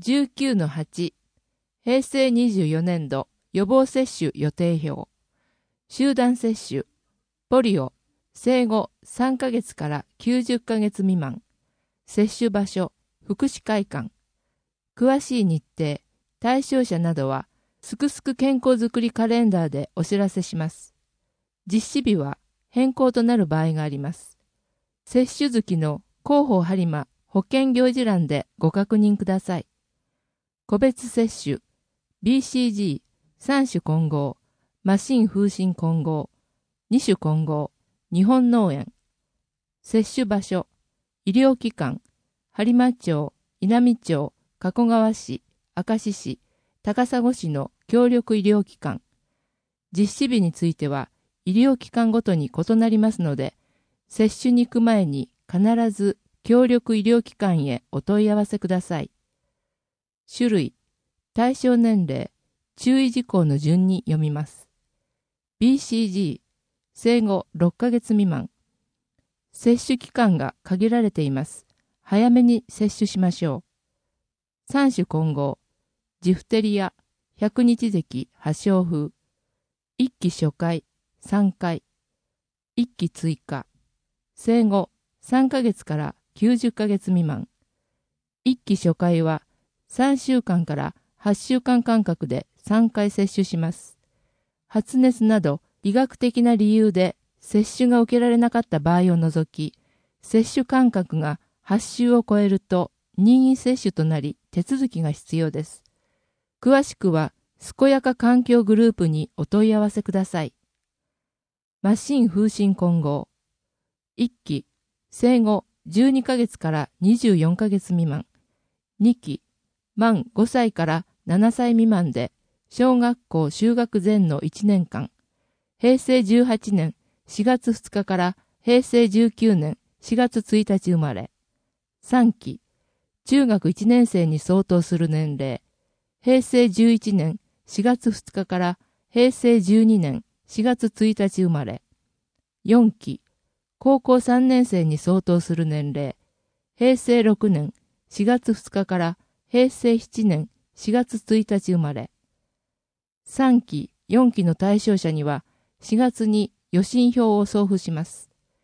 19-8 平成24年度予防接種予定表集団接種ポリオ生後3ヶ月から90ヶ月未満接種場所福祉会館詳しい日程対象者などはすくすく健康づくりカレンダーでお知らせします。実施日は変更となる場合があります。接種月の広報播磨保険行事欄でご確認ください。個別接種 BCG 3種混合マシン風疹混合2種混合日本農園接種場所医療機関播磨町稲美町加古川市明石市高砂市の協力医療機関実施日については医療機関ごとに異なりますので接種に行く前に必ず協力医療機関へお問い合わせください。種類、対象年齢、注意事項の順に読みます。BCG、生後6ヶ月未満。接種期間が限られています。早めに接種しましょう。3種混合、ジフテリア、百日咳発症風、1期初回、3回、1期追加、生後3ヶ月から90ヶ月未満。1期初回は3週間から8週間間隔で3回接種します。発熱など医学的な理由で接種が受けられなかった場合を除き、接種間隔が8週を超えると任意接種となり手続きが必要です。詳しくは健やか環境グループにお問い合わせください。マシン風疹混合。1期、生後12ヶ月から24ヶ月未満。2期、満5歳から7歳未満で、小学校就学前の1年間。平成18年4月2日から平成19年4月1日生まれ。3期、中学1年生に相当する年齢。平成11年4月2日から平成12年4月1日生まれ。4期、高校3年生に相当する年齢。平成6年4月2日から平成7年4月1日生まれ。3期、4期の対象者には4月に予診票を送付します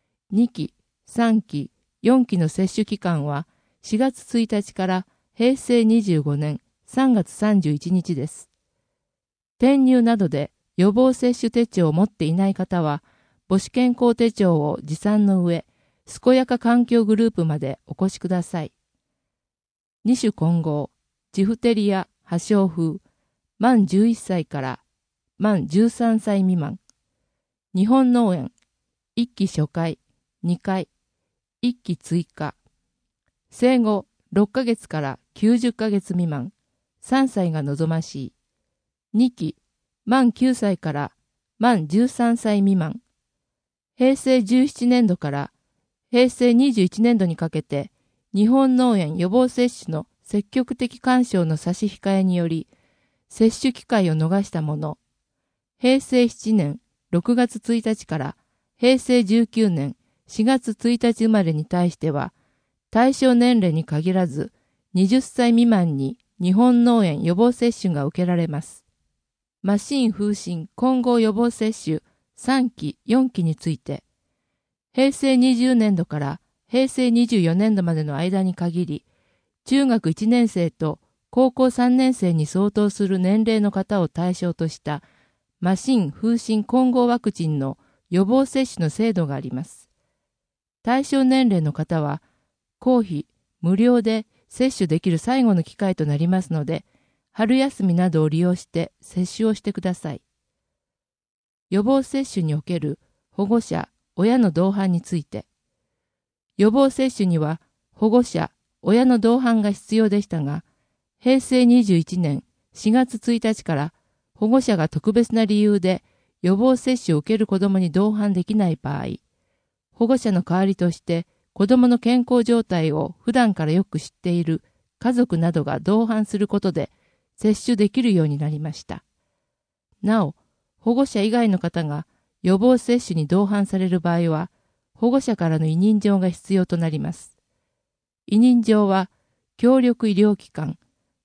。2期、3期、4期の接種期間は4月1日から平成25年3月31日です。転入などで予防接種手帳を持っていない方は、母子健康手帳を持参の上、健やか環境グループまでお越しください。2種混合、ジフテリア発症風、満11歳から満13歳未満。日本農園、1期初回、2回、1期追加。生後6ヶ月から90ヶ月未満、3歳が望ましい。2期、満9歳から満13歳未満。平成17年度から平成21年度にかけて、日本農園予防接種の積極的勧奨の差し控えにより、接種機会を逃した者、平成7年6月1日から平成19年4月1日生まれに対しては、対象年齢に限らず、20歳未満に日本農園予防接種が受けられます。マシン風疹混合予防接種3期4期について、平成20年度から平成24年度までの間に限り、中学1年生と高校3年生に相当する年齢の方を対象としたマシン風疹混合ワクチンの予防接種の制度があります。対象年齢の方は、公費、無料で接種できる最後の機会となりますので、春休みなどを利用して接種をしてください。予防接種における保護者、親の同伴について、予防接種には保護者、親の同伴が必要でしたが、平成21年4月1日から保護者が特別な理由で予防接種を受ける子どもに同伴できない場合、保護者の代わりとして子どもの健康状態を普段からよく知っている家族などが同伴することで接種できるようになりました。なお、保護者以外の方が予防接種に同伴される場合は、保護者からの委任状が必要となります。委任状は、協力医療機関、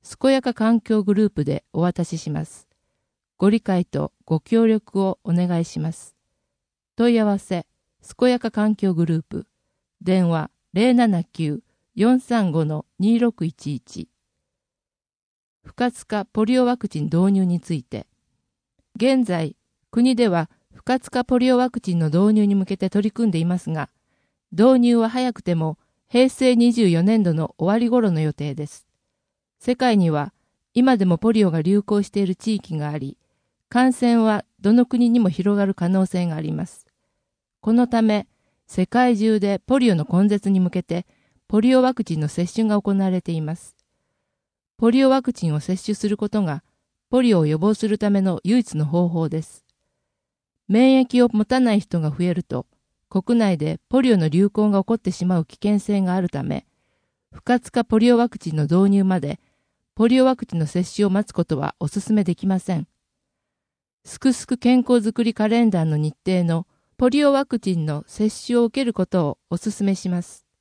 健やか環境グループでお渡しします。ご理解とご協力をお願いします。問い合わせ、健やか環境グループ、電話079-435-2611。不活化ポリオワクチン導入について、現在、国では不活化ポリオワクチンの導入に向けて取り組んでいますが、導入は早くても平成24年度の終わり頃の予定です。世界には今でもポリオが流行している地域があり、感染はどの国にも広がる可能性があります。このため、世界中でポリオの根絶に向けて、ポリオワクチンの接種が行われています。ポリオワクチンを接種することが、ポリオを予防するための唯一の方法です。免疫を持たない人が増えると、国内でポリオの流行が起こってしまう危険性があるため、不活化ポリオワクチンの導入まで、ポリオワクチンの接種を待つことはお勧めできません。すくすく健康づくりカレンダーの日程のポリオワクチンの接種を受けることをお勧めします。